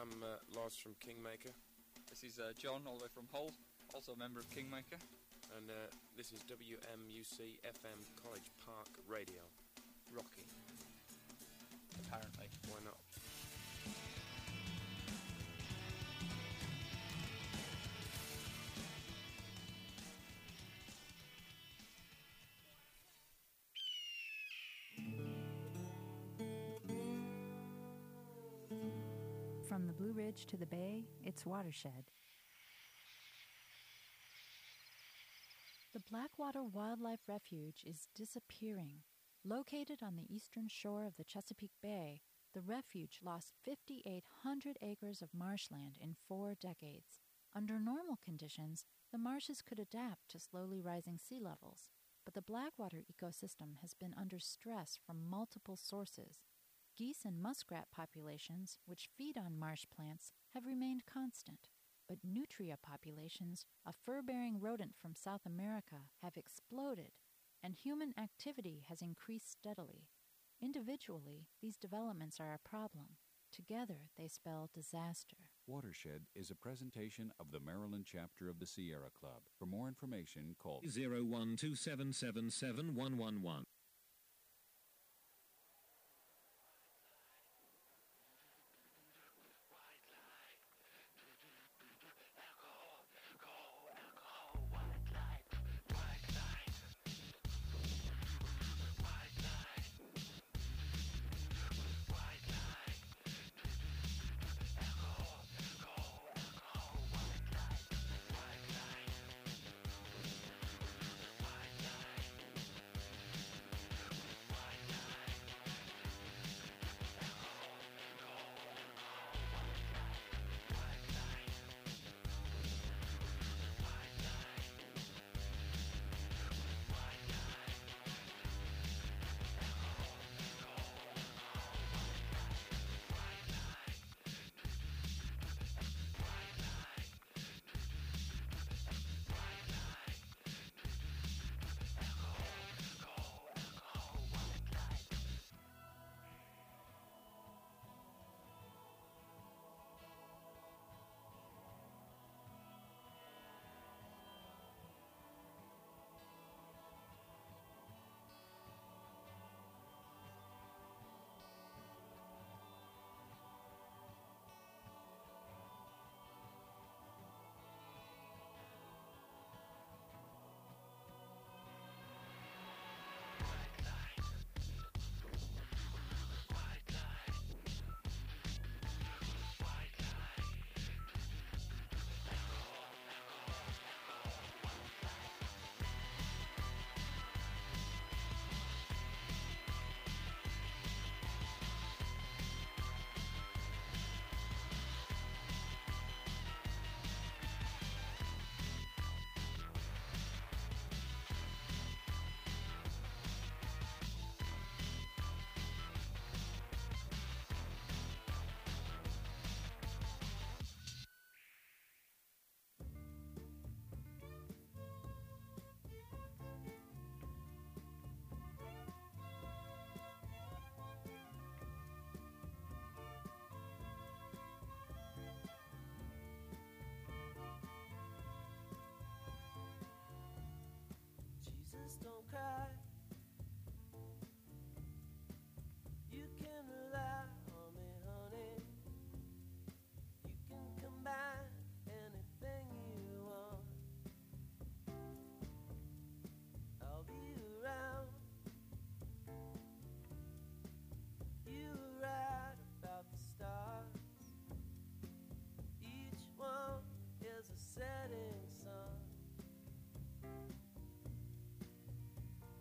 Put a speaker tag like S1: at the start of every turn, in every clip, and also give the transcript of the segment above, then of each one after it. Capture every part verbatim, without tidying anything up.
S1: I'm uh, Lars from Kingmaker.
S2: This is uh, John, all the way from Hull, also a member of Kingmaker.
S1: And uh, this is W M U C F M College Park Radio.
S2: Rocky. Apparently.
S1: Why not?
S3: From the Blue Ridge to the Bay, it's Watershed. The Blackwater Wildlife Refuge is disappearing. Located on the eastern shore of the Chesapeake Bay, the refuge lost five thousand eight hundred acres of marshland in four decades. Under normal conditions, the marshes could adapt to slowly rising sea levels, but the Blackwater ecosystem has been under stress from multiple sources. Geese and muskrat populations, which feed on marsh plants, have remained constant, but nutria populations, a fur-bearing rodent from South America, have exploded, and human activity has increased steadily. Individually, these developments are a problem. Together, they spell disaster.
S4: Watershed is a presentation of the Maryland chapter of the Sierra Club. For more information, call
S5: zero one two seven seven seven one one one.
S6: Don't cry. You can rely on me, honey. You can combine anything you want. I'll be around. You were right about the stars. Each one is a setting sun.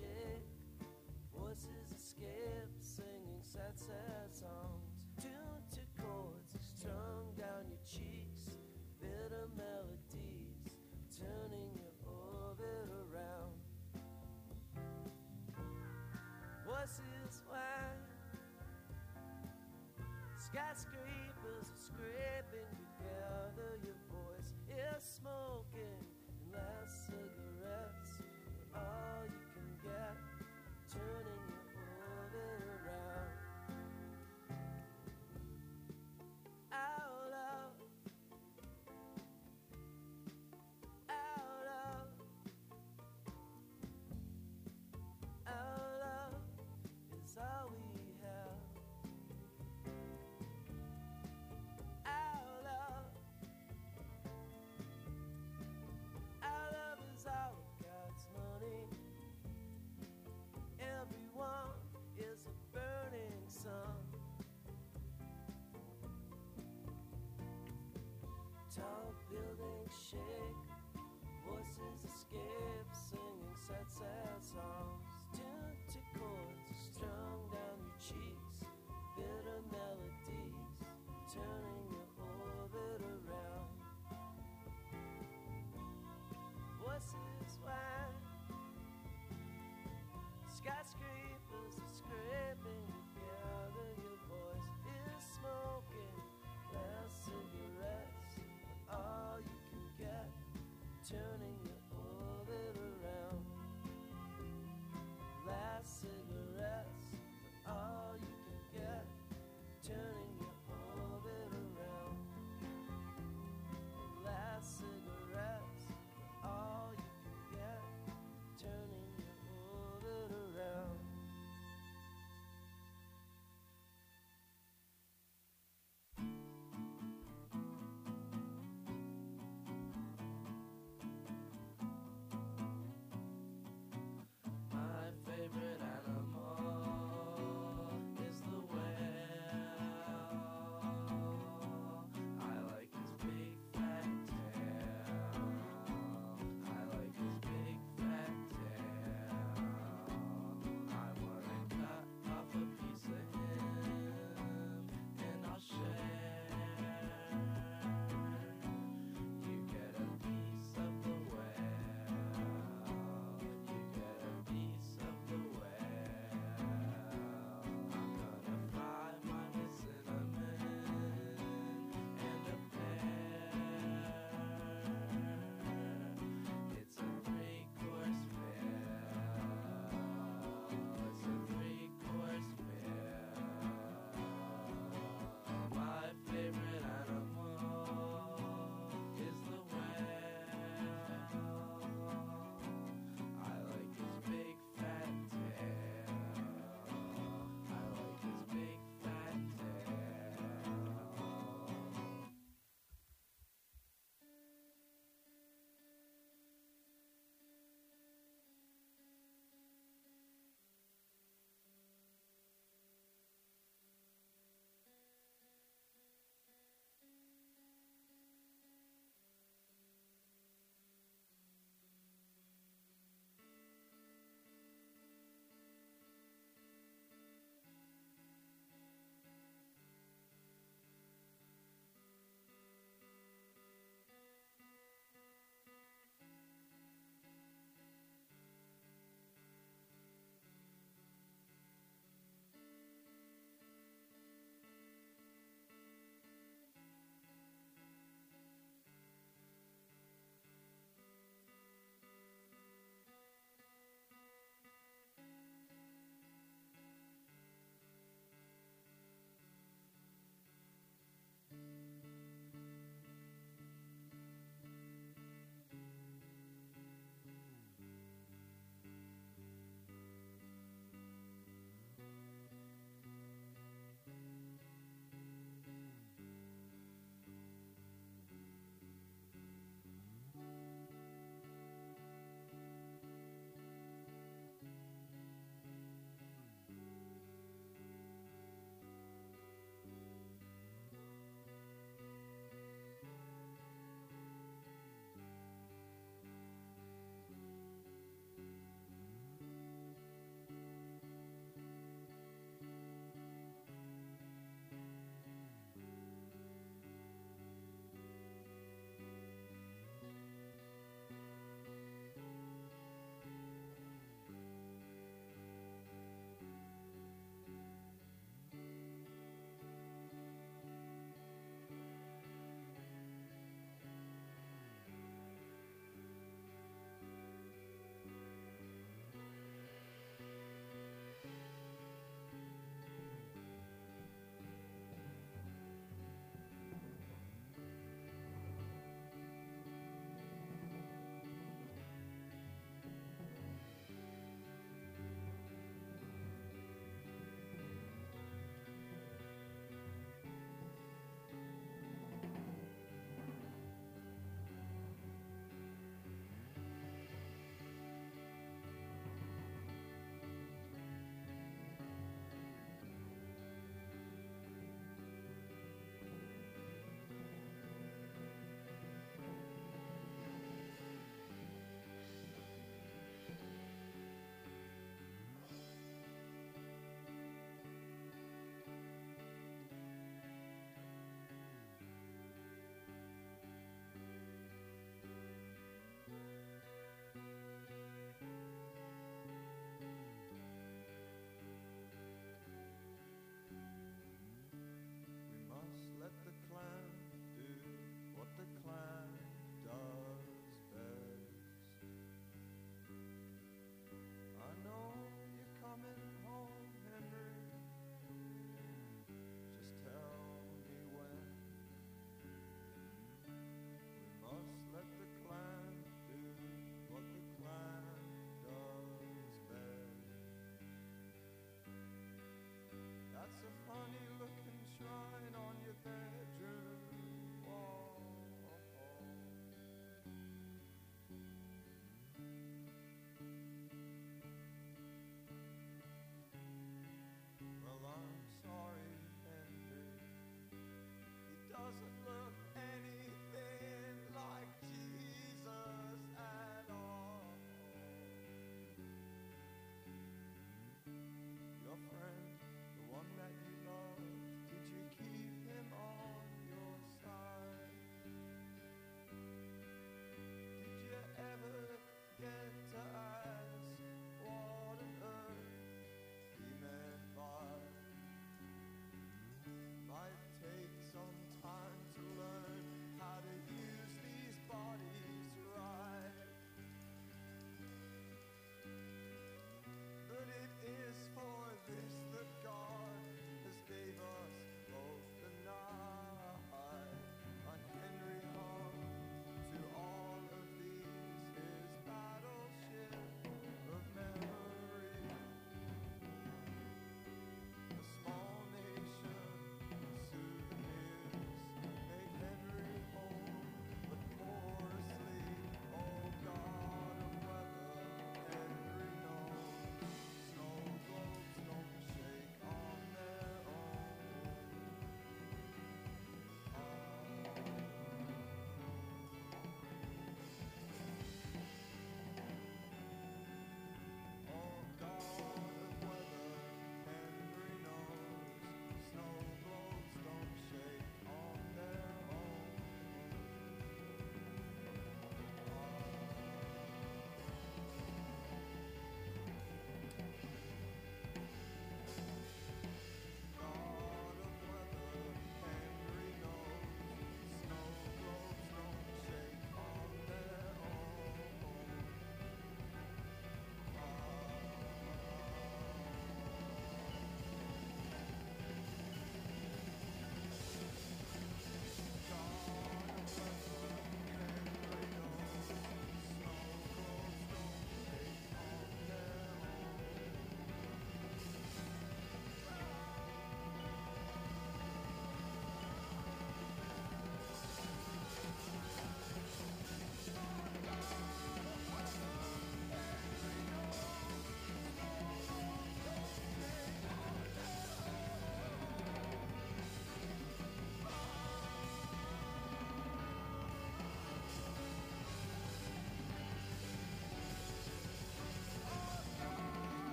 S6: chick. Voices escape, singing sad, sad songs. Tuned to chords strung down your cheeks. Bitter melodies turning your orbit around. Voices whine. Skyscrapers are scraping together. Your voice is smoking and last cigarettes are all you can get, turning your orbit around. Out of, out of, out of is all we have.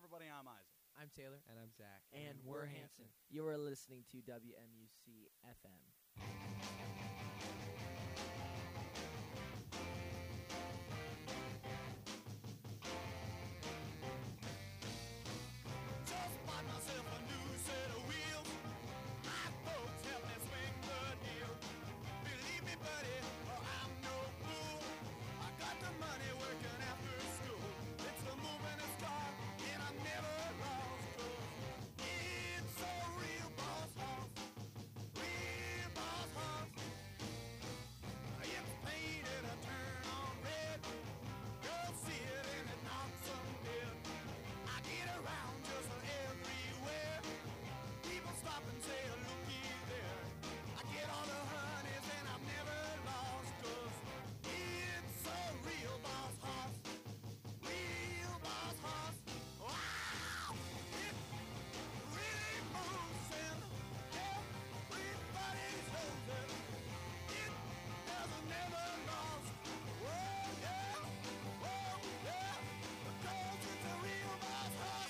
S7: everybody, I'm Isaac.
S8: I'm Taylor.
S9: And I'm Zach.
S8: And, and we're Hanson. You are listening to W M U C F M.
S6: Just bought myself a new set of wheels. My folks helped me swing the deal. Believe me, buddy, or I'm no fool. I got the money working after school. It's the moving start, and I'm never lost. 'Cause it's a real boss house, real boss house. It's painted a turn on red. Girls see it and it knocks them dead. I get around just everywhere. People stop and say, looky there. I get all the honeys and I'm never lost. 'Cause it's a real boss house, real boss house. Wow! It really moves and everybody knows it. It has never lost. Whoa, yeah, whoa, yeah. Because it's a real boss house.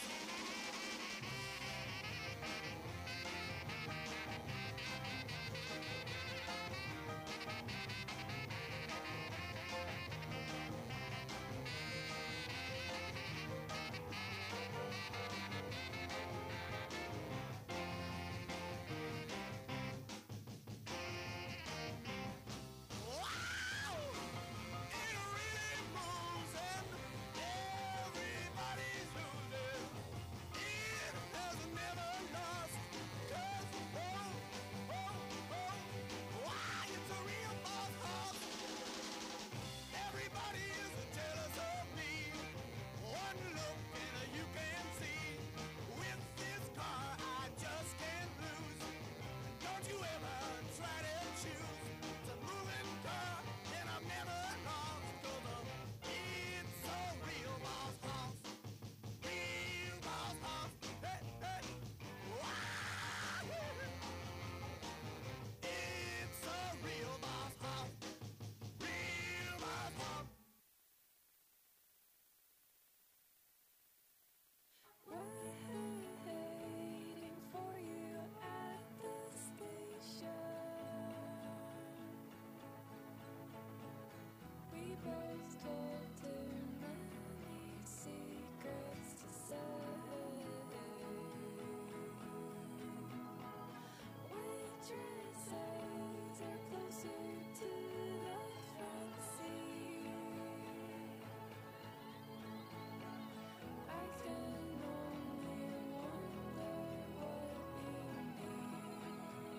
S6: Wow! It really moves and everybody's losing. It has never lost. 'Cause whoa, whoa, whoa, why it's a real boss house. Everybody is jealous of me. One look and you can see. With this car I just can't lose. Don't you ever try to choose. It's a moving car and I'm never lost. 'Cause it's a real boss house, real boss house. Hey, hey, wow! It's a real boss house, real boss house.
S10: Waiting for you at the station. We both told too many secrets to say. Waitresses are closer to the front seat. I can only wonder what you need.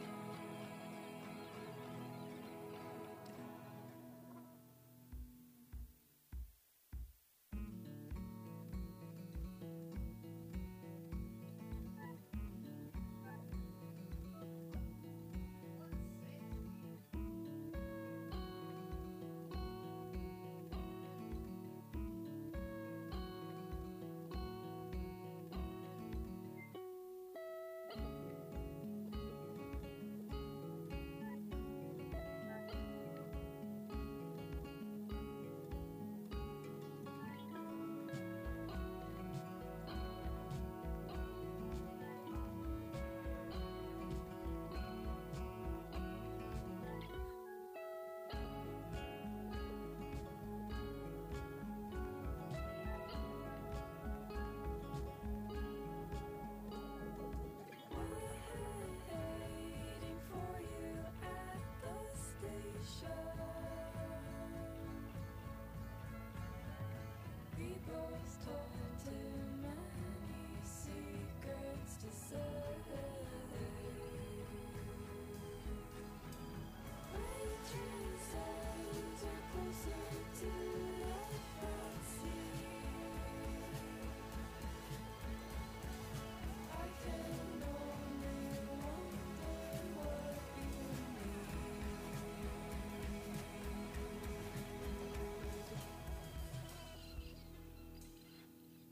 S10: Waiting for you at the station. We both told too many secrets to say. Waitresses are closer to the front seat. I can only wonder what you need.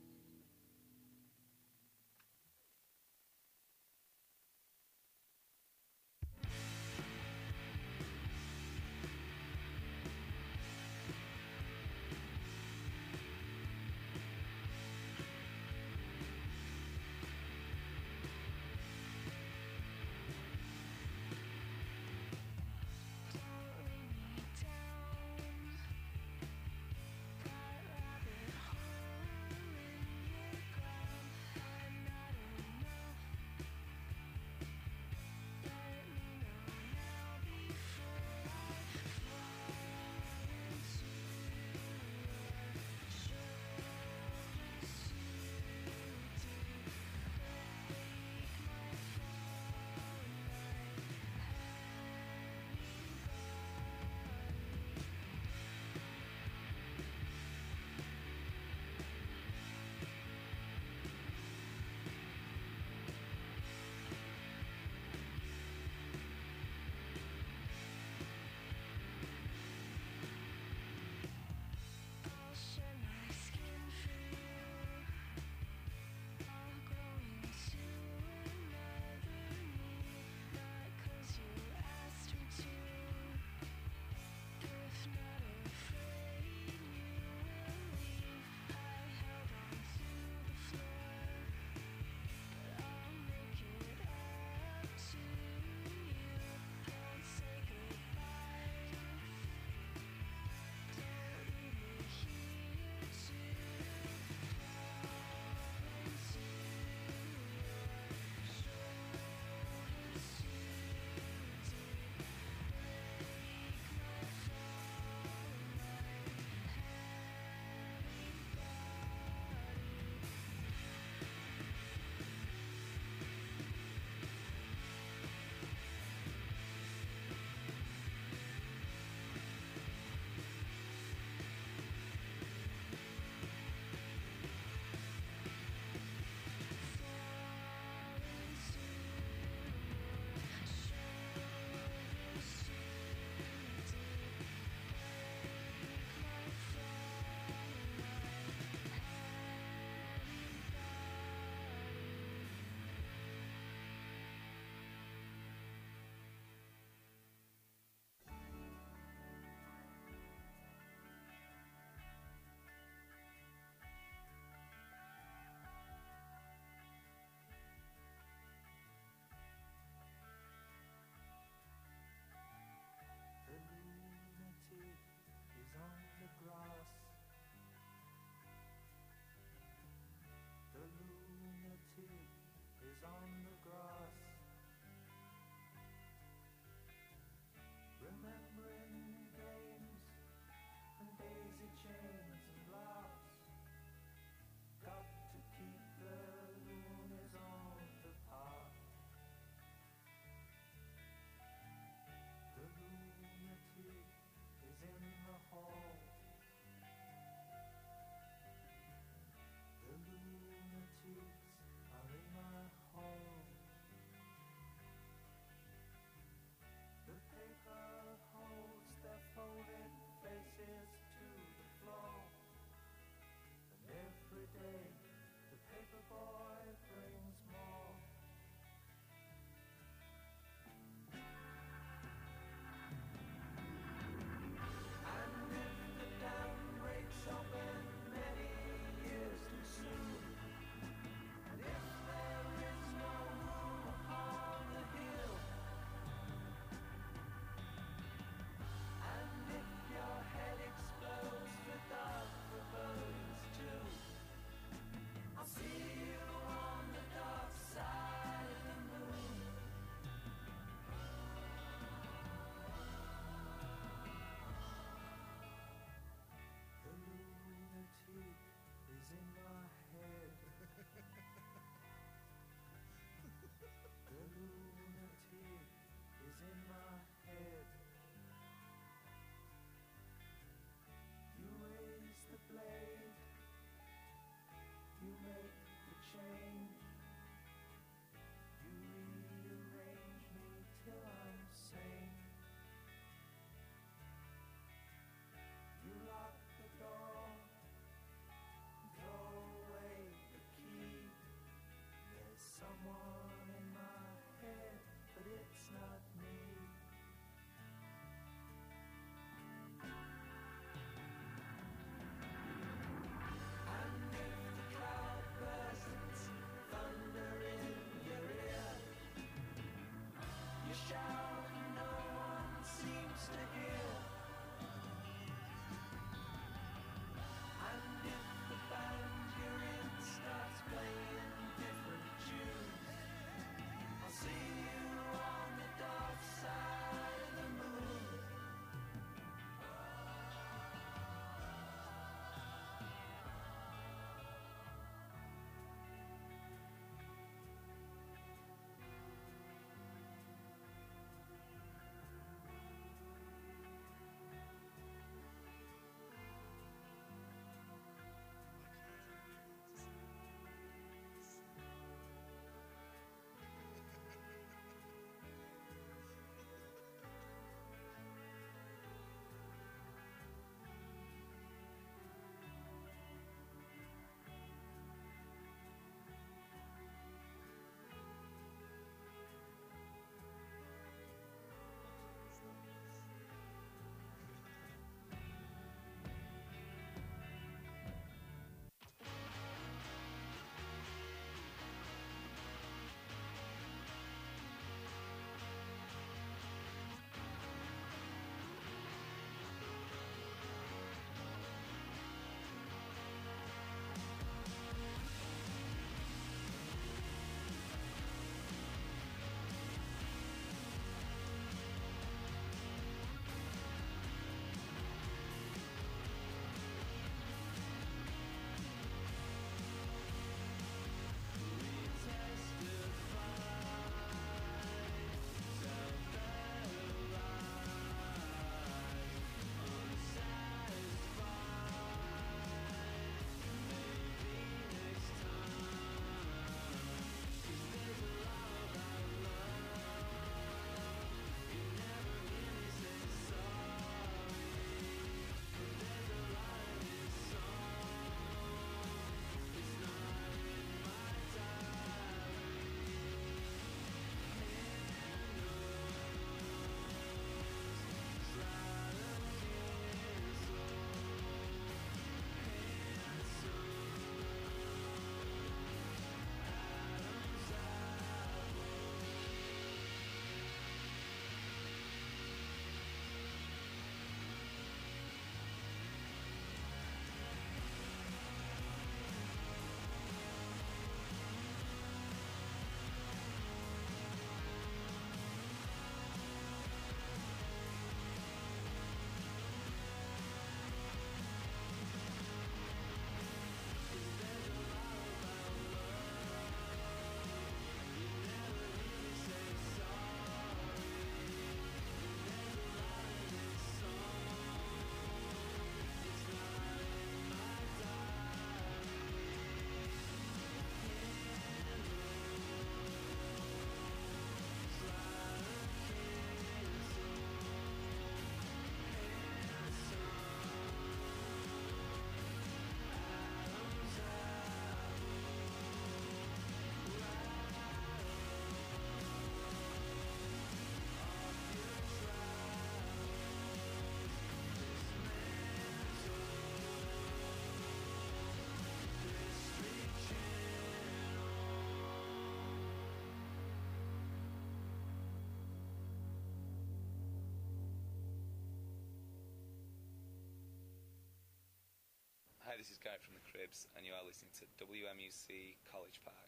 S7: Hi, this is Guy from the Cribs, and you are listening to W M U C College Park.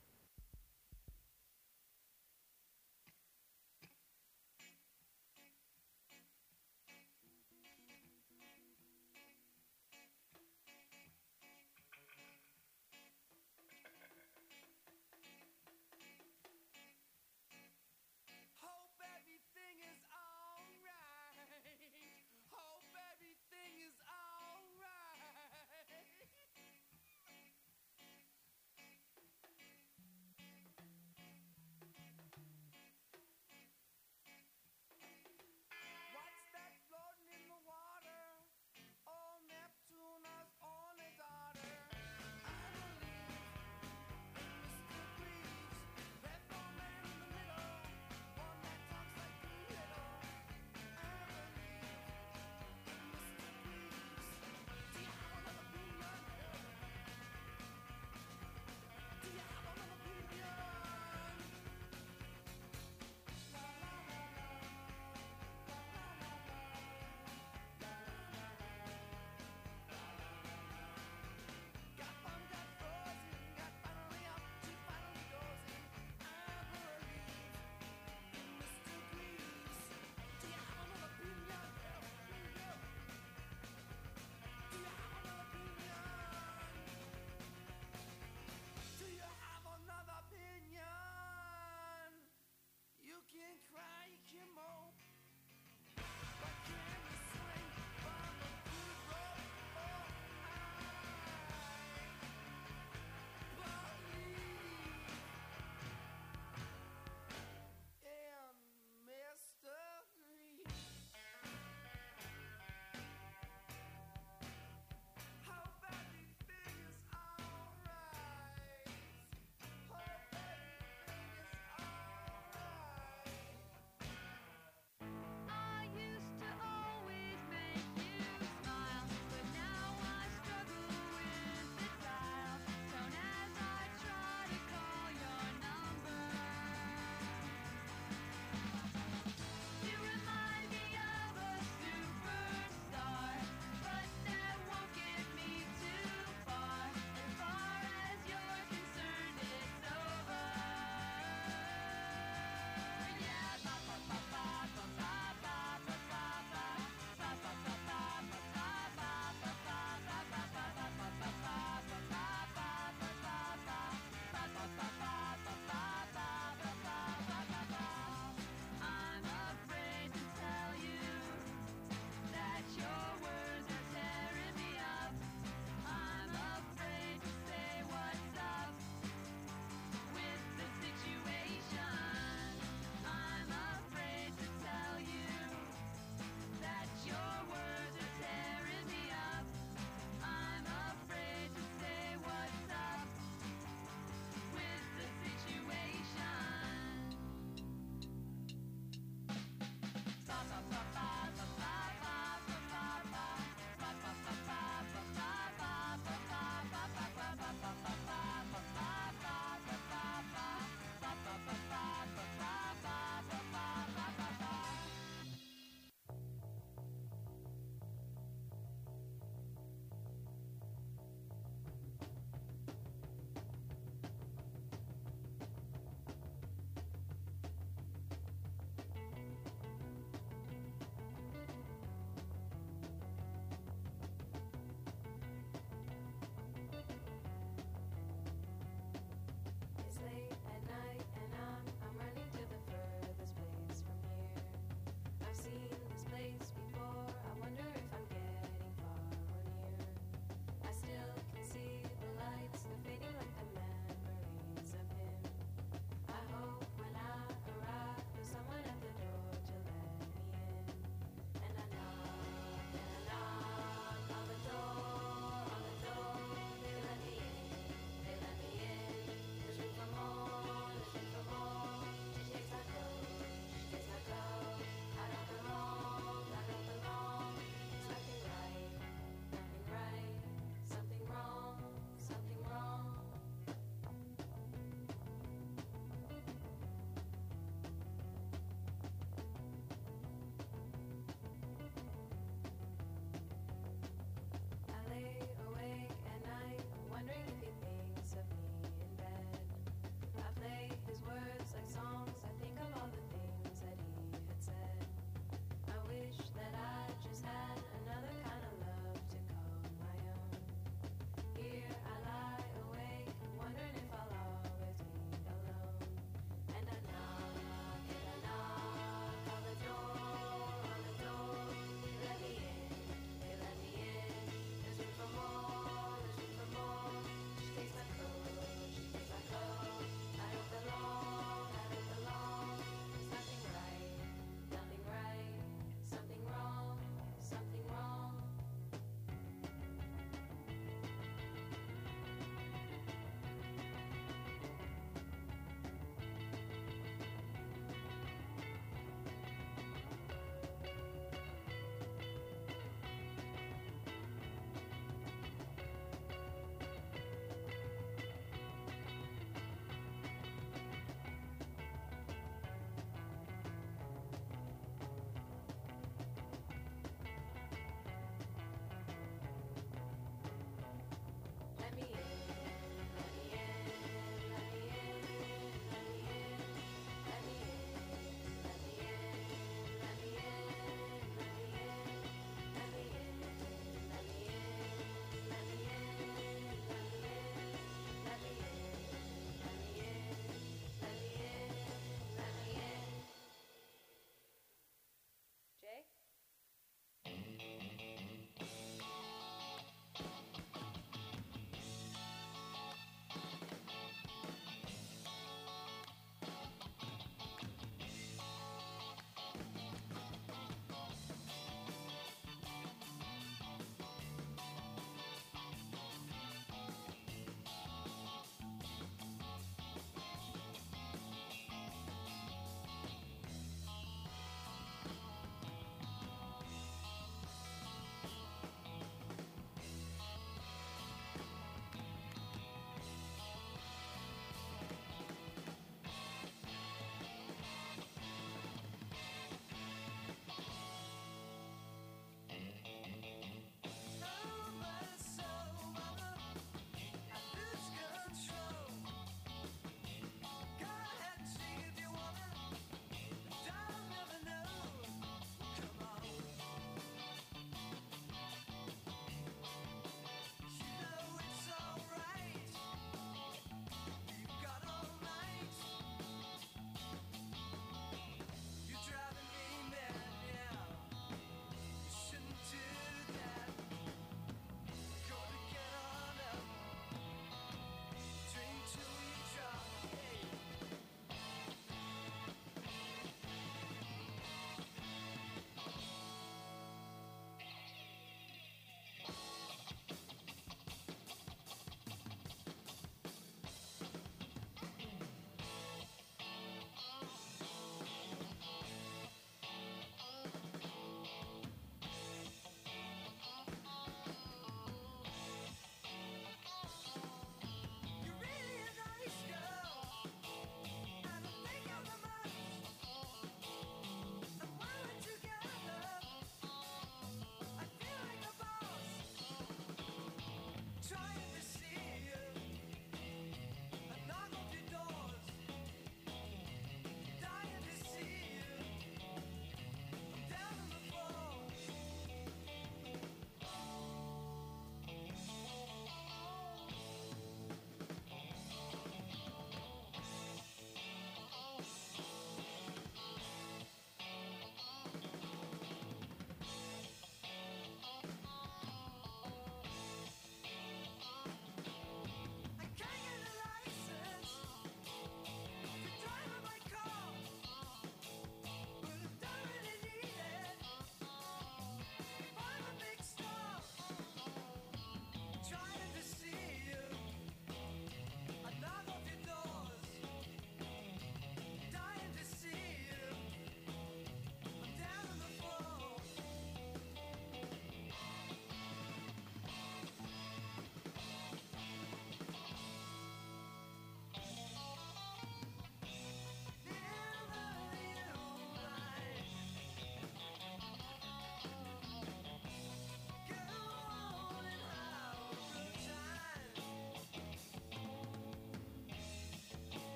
S6: Hope everything is alright. Hope everything is alright.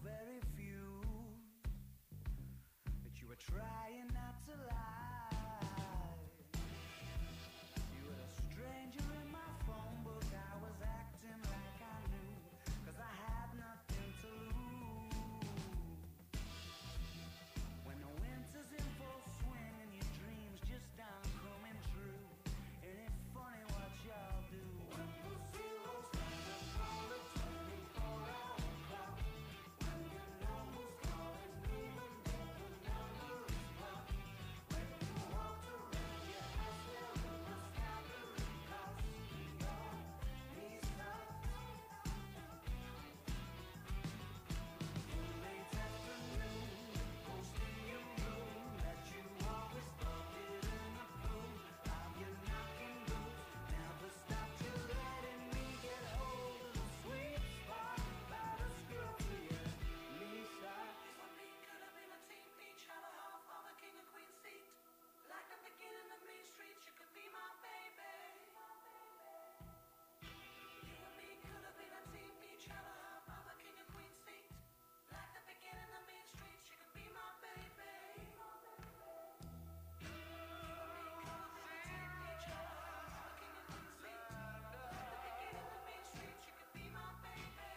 S9: very few, that you were trying not to lie. You were a stranger in my phone book. I was acting like I knew, 'cause I had nothing to lose. When the winter's in full swing and your dreams just aren't coming true, ain't it funny what y'all do? When the zeros stand up on the twenty-four hour clock, when your number's calling, even though the number is blocked, when you walked around your house wearing a scary cost, your knees knocked. In late afternoon, ghost in your room that you always thought didn't approve of your knocking boots, never stopped you letting me get hold of the sweet spot by the scruff of your knee socks.
S6: You and me could have been a team, each had a half of a king and queen seat. Like the beginning of Main Street, you could be my baby. You and me could have been a team, each had a half of a king and queen seat. Like the beginning of Main Street, you could be my baby. You and me could have been a team, each had a half of a king and queen seat. Like the beginning of Main Street, you could be my baby.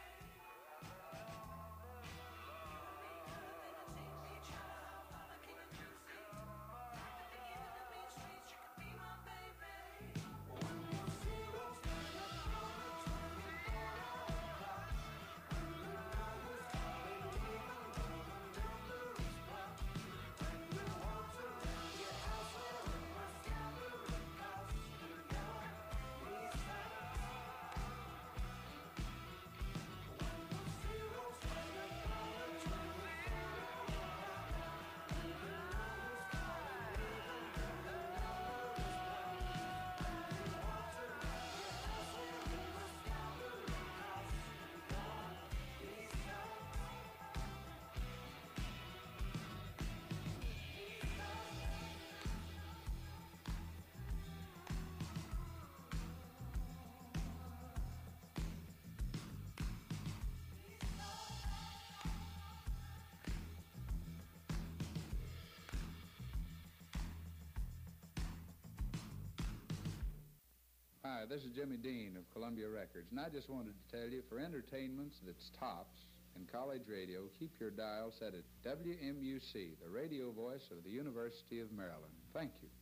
S11: Hi, this is Jimmy Dean of Columbia Records, and I just wanted to tell you, for entertainments that's tops in college radio, keep your dial set at W M U C, the radio voice of the University of Maryland. Thank you.